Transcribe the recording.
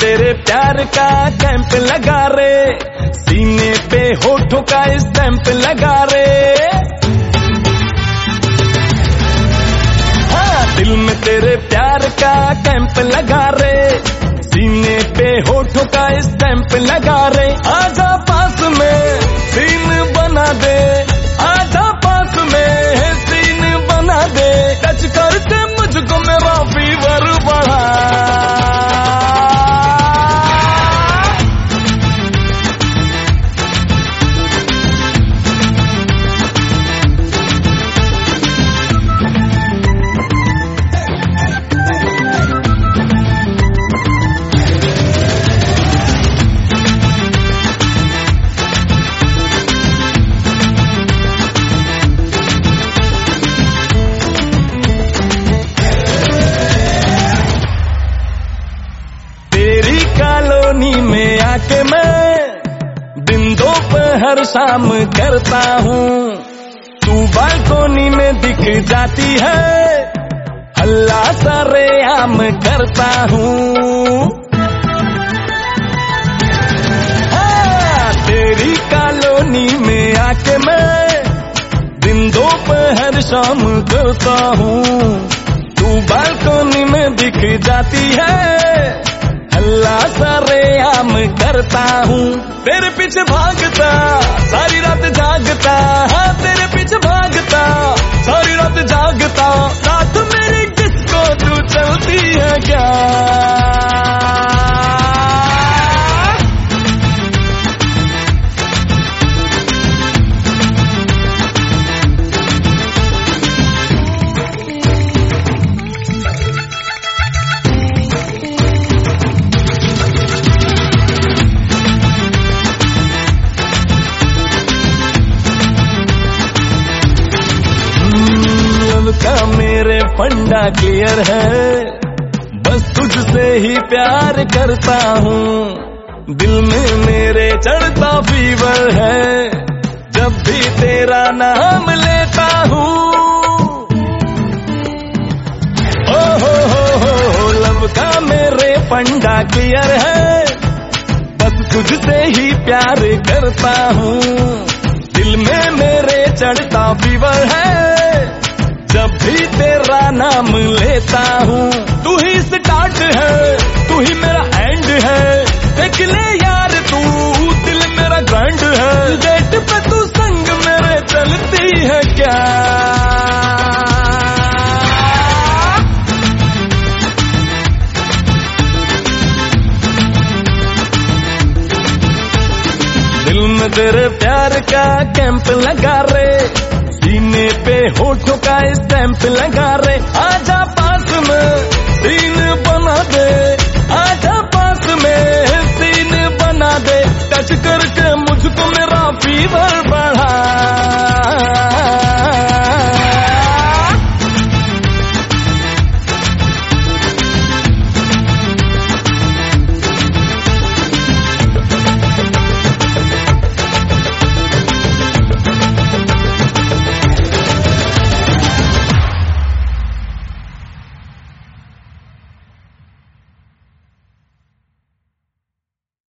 तेरे प्यार का कैंप लगा रे, सीने पे होठों का स्टैंप लगा रे। हाँ, दिल में तेरे प्यार का कैंप लगा रे, सीने पे होठों का स्टैंप लगा रे। आजा पास में सीन बना दे, आजा पास में सीन बना दे, टच करके मुझको मेरा फीवर बढ़ा। कॉलोनी में आके मैं दिन दोपहर शाम करता हूँ, तू बालकोनी में दिख जाती है, हल्ला सरेआम करता हूँ। हाँ, तेरी कॉलोनी में आके मैं दिन दोपहर शाम करता हूँ, तू बालकोनी में दिख जाती है, हल्ला सरेआम करता हूँ। तेरे पीछे भागता सारी रात जागता, हाँ तेरे पीछे भागता सारी रात जागता, रात मेरी डिस्को तू चलती है क्या? का मेरे फंडा क्लियर है, बस तुझसे ही प्यार करता हूँ, दिल में मेरे चढ़ता फीवर है, जब भी तेरा नाम लेता हूँ। ओ हो लब का मेरे फंडा क्लियर है, बस तुझसे ही प्यार करता हूँ, दिल में मेरे चढ़ता फीवर है, जब भी तेरा नाम लेता हूँ। तू ही स्टार्ट है, तू ही मेरा एंड है, देख ले यार तू दिल मेरा ग्रैंड है, डेट पे तू संग मेरे चलती है क्या? दिल में तेरे प्यार का कैंप लगा रे, सीने पे होठों का स्टैंप लगा रे। आजा पास में सीन बना दे, आजा पास में सीन बना दे, टच करके मुझको मेरा फीवर बढ़ा।